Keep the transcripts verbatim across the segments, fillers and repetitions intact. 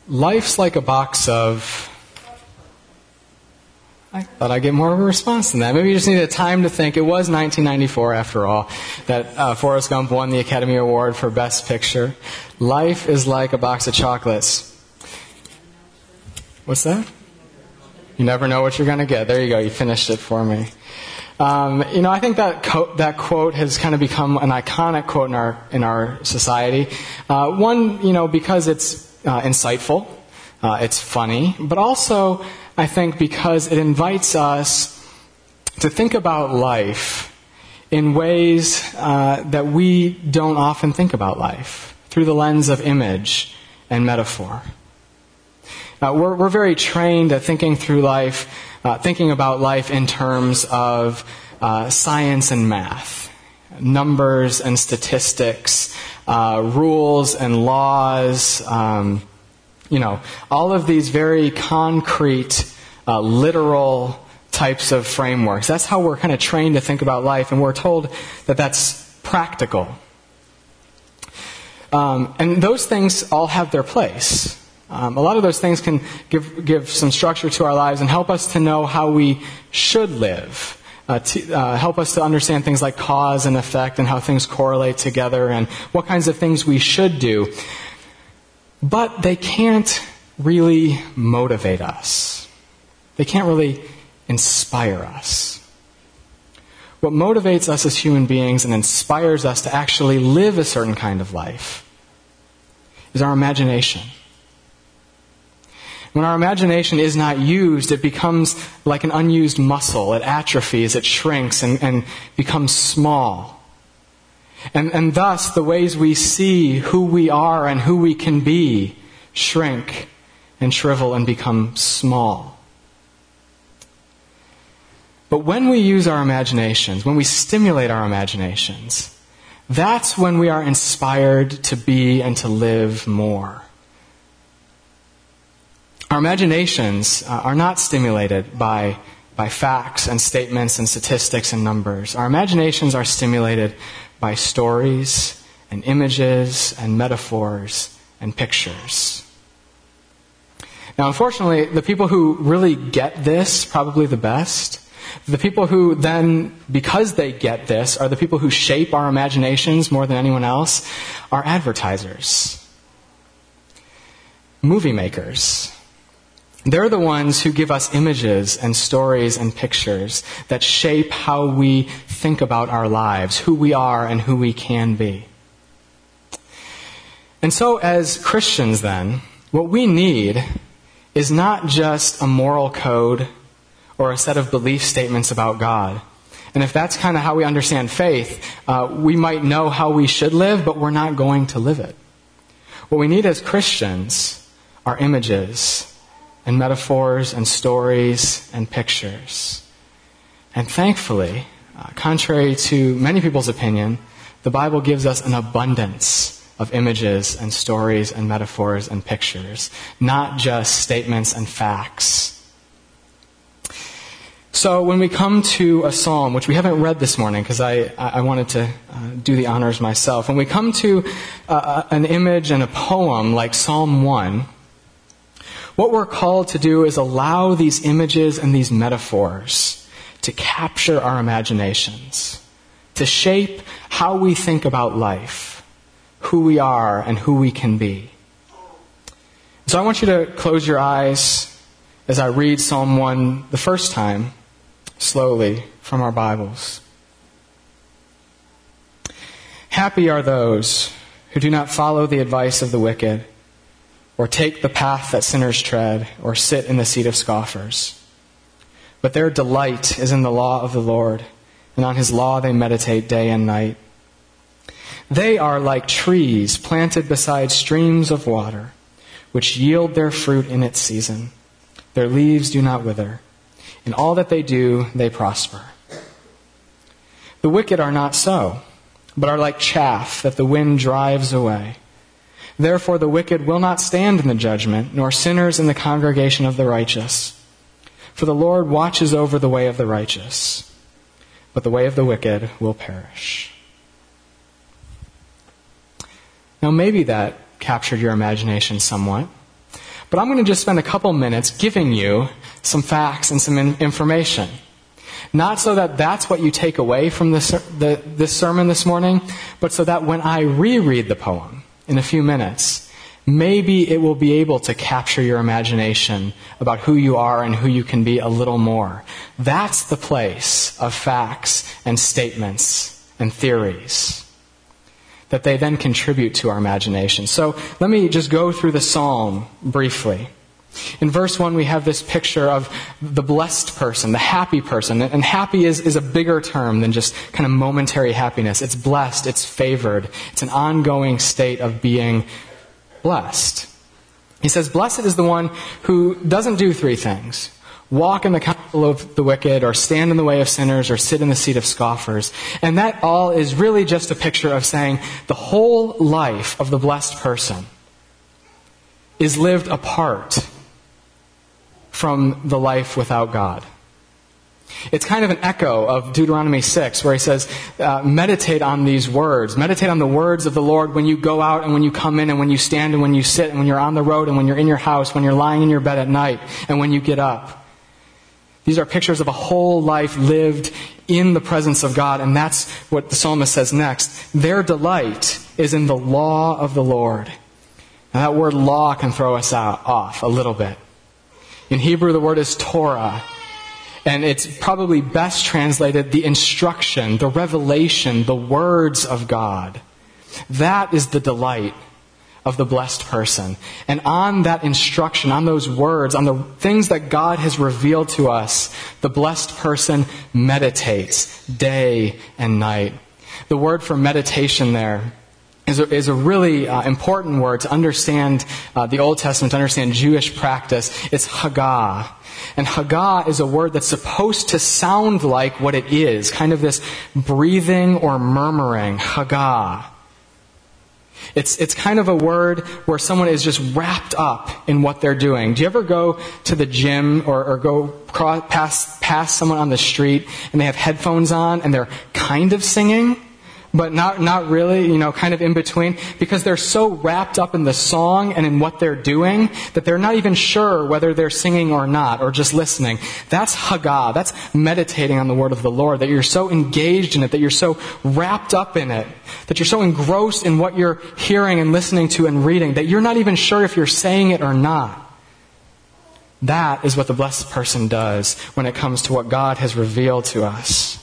life's like a box of... I thought I'd get more of a response than that. Maybe you just needed time to think. It was nineteen ninety-four, after all, that uh, Forrest Gump won the Academy Award for Best Picture. Life is like a box of chocolates. What's that? You never know what you're going to get. There you go. You finished it for me. Um, you know, I think that co- that quote has kind of become an iconic quote in our in our society. Uh, one, you know, because it's uh, insightful, uh, it's funny, but also I think because it invites us to think about life in ways uh, that we don't often think about life, through the lens of image and metaphor. Uh, we're, we're very trained at thinking through life, uh, thinking about life in terms of uh, science and math, numbers and statistics, uh, rules and laws, um, you know, all of these very concrete, uh, literal types of frameworks. That's how we're kind of trained to think about life, and we're told that that's practical. Um, and those things all have their place. Um, a lot of those things can give give some structure to our lives and help us to know how we should live, uh, to, uh, help us to understand things like cause and effect and how things correlate together and what kinds of things we should do. But they can't really motivate us. They can't really inspire us. What motivates us as human beings and inspires us to actually live a certain kind of life is our imagination. When our imagination is not used, it becomes like an unused muscle. It atrophies, it shrinks, and, and becomes small. And, and thus, the ways we see who we are and who we can be shrink and shrivel and become small. But when we use our imaginations, when we stimulate our imaginations, that's when we are inspired to be and to live more. Our imaginations uh, are not stimulated by, by facts and statements and statistics and numbers. Our imaginations are stimulated by stories and images and metaphors and pictures. Now, unfortunately, the people who really get this probably the best, the people who then, because they get this, are the people who shape our imaginations more than anyone else, are advertisers, movie makers. They're the ones who give us images and stories and pictures that shape how we think about our lives, who we are and who we can be. And so as Christians then, what we need is not just a moral code or a set of belief statements about God. And if that's kind of how we understand faith, uh, we might know how we should live, but we're not going to live it. What we need as Christians are images and metaphors and stories and pictures. And thankfully, uh, contrary to many people's opinion, the Bible gives us an abundance of images and stories and metaphors and pictures, not just statements and facts. So when we come to a psalm, which we haven't read this morning because I, I wanted to uh, do the honors myself, when we come to uh, an image and a poem like Psalm one, what we're called to do is allow these images and these metaphors to capture our imaginations, to shape how we think about life, who we are and who we can be. So I want you to close your eyes as I read Psalm one the first time, slowly from our Bibles. Happy are those who do not follow the advice of the wicked, or take the path that sinners tread, or sit in the seat of scoffers. But their delight is in the law of the Lord, and on His law they meditate day and night. They are like trees planted beside streams of water, which yield their fruit in its season. Their leaves do not wither. In all that they do, they prosper. The wicked are not so, but are like chaff that the wind drives away. Therefore the wicked will not stand in the judgment, nor sinners in the congregation of the righteous. For the Lord watches over the way of the righteous, but the way of the wicked will perish. Now maybe that captured your imagination somewhat, But I'm going to just spend a couple minutes giving you some facts and some in- information. Not so that that's what you take away from this, the, this sermon this morning, but so that when I reread the poem in a few minutes, maybe it will be able to capture your imagination about who you are and who you can be a little more. That's the place of facts and statements and theories, that they then contribute to our imagination. So let me just go through the psalm briefly. In verse one, we have this picture of the blessed person, the happy person. And happy is, is a bigger term than just kind of momentary happiness. It's blessed, it's favored. It's an ongoing state of being blessed. He says, blessed is the one who doesn't do three things: walk in the counsel of the wicked, or stand in the way of sinners, or sit in the seat of scoffers. And that all is really just a picture of saying the whole life of the blessed person is lived apart from the life without God. It's kind of an echo of Deuteronomy six, where he says, uh, meditate on these words. Meditate on the words of the Lord when you go out and when you come in and when you stand and when you sit and when you're on the road and when you're in your house, when you're lying in your bed at night and when you get up. These are pictures of a whole life lived in the presence of God, and that's what the psalmist says next. Their delight is in the law of the Lord. Now that word law can throw us out, off a little bit. In Hebrew, the word is Torah. And it's probably best translated the instruction, the revelation, the words of God. That is the delight of the blessed person. And on that instruction, on those words, on the things that God has revealed to us, the blessed person meditates day and night. The word for meditation there is a, is a really uh, important word to understand uh, the Old Testament, to understand Jewish practice. It's Haggah. And Haggah is a word that's supposed to sound like what it is, kind of this breathing or murmuring, Haggah. It's it's kind of a word where someone is just wrapped up in what they're doing. Do you ever go to the gym or, or go cross, past, past someone on the street and they have headphones on and they're kind of singing, but not not really, you know, kind of in between, because they're so wrapped up in the song and in what they're doing that they're not even sure whether they're singing or not, or just listening. That's Haggah. That's meditating on the word of the Lord, that you're so engaged in it, that you're so wrapped up in it, that you're so engrossed in what you're hearing and listening to and reading, that you're not even sure if you're saying it or not. That is what the blessed person does when it comes to what God has revealed to us.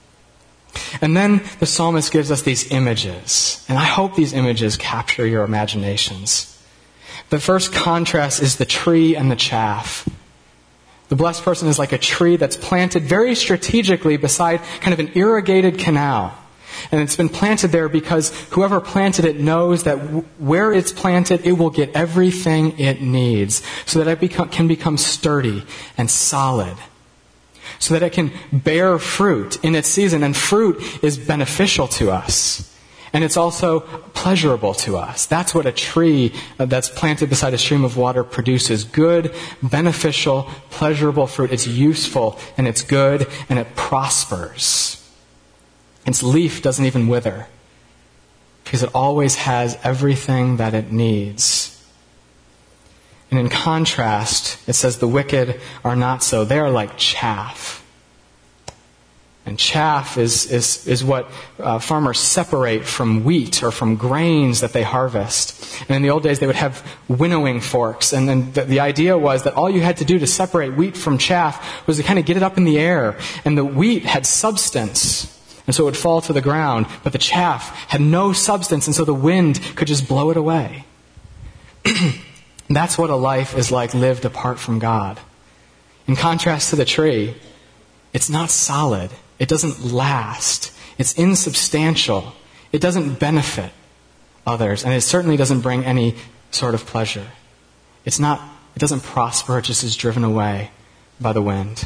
And then the psalmist gives us these images. And I hope these images capture your imaginations. The first contrast is the tree and the chaff. The blessed person is like a tree that's planted very strategically beside kind of an irrigated canal. And it's been planted there because whoever planted it knows that w- where it's planted, it will get everything it needs so that it become, can become sturdy and solid, so that it can bear fruit in its season. And fruit is beneficial to us. And it's also pleasurable to us. That's what a tree that's planted beside a stream of water produces. Good, beneficial, pleasurable fruit. It's useful and it's good and it prospers. Its leaf doesn't even wither because it always has everything that it needs. And in contrast, it says the wicked are not so. They are like chaff. And chaff is, is, is what uh, farmers separate from wheat or from grains that they harvest. And in the old days, they would have winnowing forks. And then the, the idea was that all you had to do to separate wheat from chaff was to kind of get it up in the air. And the wheat had substance, and so it would fall to the ground. But the chaff had no substance, and so the wind could just blow it away. That's what a life is like lived apart from God. In contrast to the tree, it's not solid. It doesn't last. It's insubstantial. It doesn't benefit others. And it certainly doesn't bring any sort of pleasure. It's not, it doesn't prosper. It just is driven away by the wind.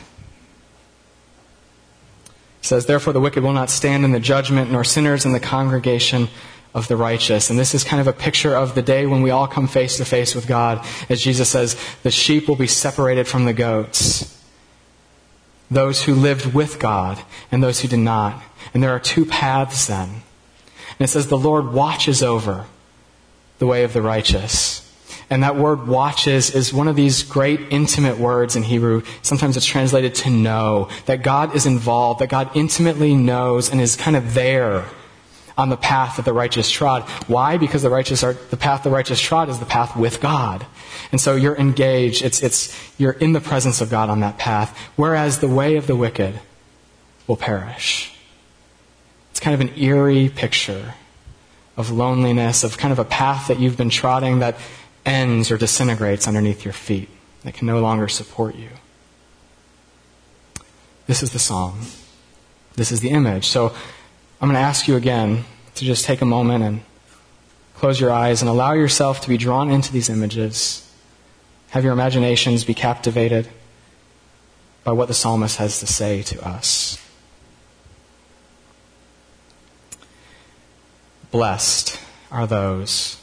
It says, therefore the wicked will not stand in the judgment, nor sinners in the congregation of the righteous. And this is kind of a picture of the day when we all come face to face with God. As Jesus says, the sheep will be separated from the goats. Those who lived with God and those who did not. And there are two paths then. And it says the Lord watches over the way of the righteous. And that word watches is one of these great intimate words in Hebrew. Sometimes it's translated to know, that God is involved, that God intimately knows and is kind of there on the path that the righteous trod. Why? Because the righteous are, the path the righteous trod is the path with God. And so you're engaged, it's, it's, you're in the presence of God on that path, whereas the way of the wicked will perish. It's kind of an eerie picture of loneliness, of kind of a path that you've been trotting that ends or disintegrates underneath your feet, that can no longer support you. This is the psalm. This is the image. So I'm going to ask you again to just take a moment and close your eyes and allow yourself to be drawn into these images. Have your imaginations be captivated by what the psalmist has to say to us. Blessed are those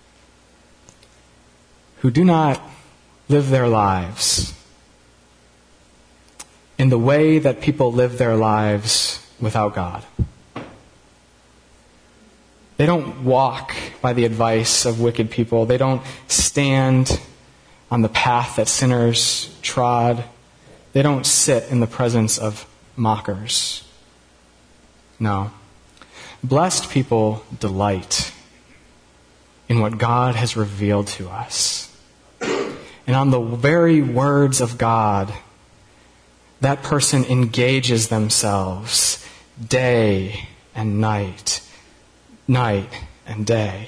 who do not live their lives in the way that people live their lives without God. They don't walk by the advice of wicked people. They don't stand on the path that sinners trod. They don't sit in the presence of mockers. No. Blessed people delight in what God has revealed to us. And on the very words of God, that person engages themselves day and night, night and day.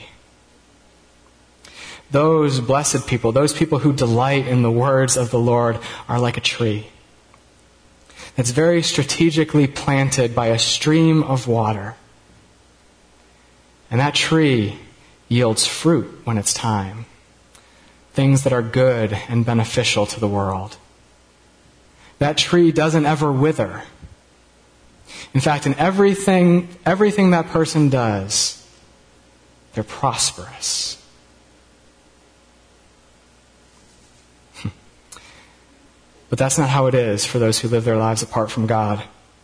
Those blessed people, those people who delight in the words of the Lord, are like a tree that's very strategically planted by a stream of water. And that tree yields fruit when it's time. Things that are good and beneficial to the world. That tree doesn't ever wither. In fact, in everything, everything that person does, they're prosperous. But that's not how it is for those who live their lives apart from God.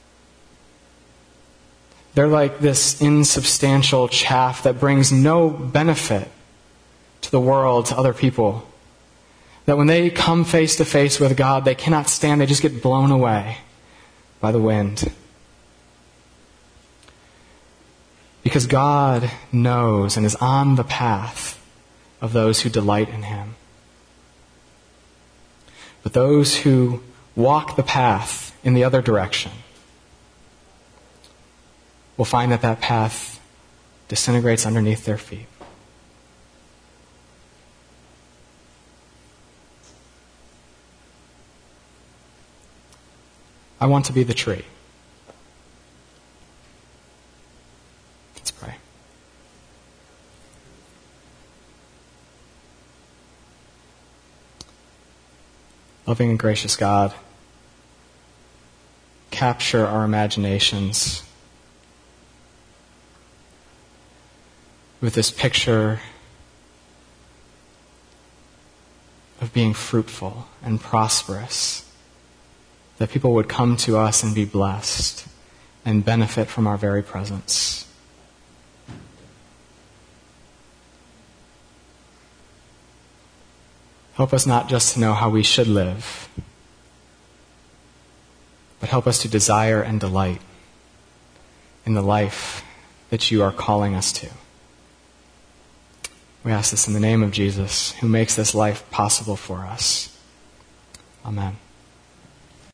They're like this insubstantial chaff that brings no benefit to the world, to other people. That when they come face to face with God, they cannot stand, they just get blown away by the wind. Because God knows and is on the path of those who delight in Him. But those who walk the path in the other direction will find that that path disintegrates underneath their feet. I want to be the tree. Let's pray. Loving and gracious God, capture our imaginations with this picture of being fruitful and prosperous, that people would come to us and be blessed and benefit from our very presence. Help us not just to know how we should live, but help us to desire and delight in the life that you are calling us to. We ask this in the name of Jesus, who makes this life possible for us. Amen.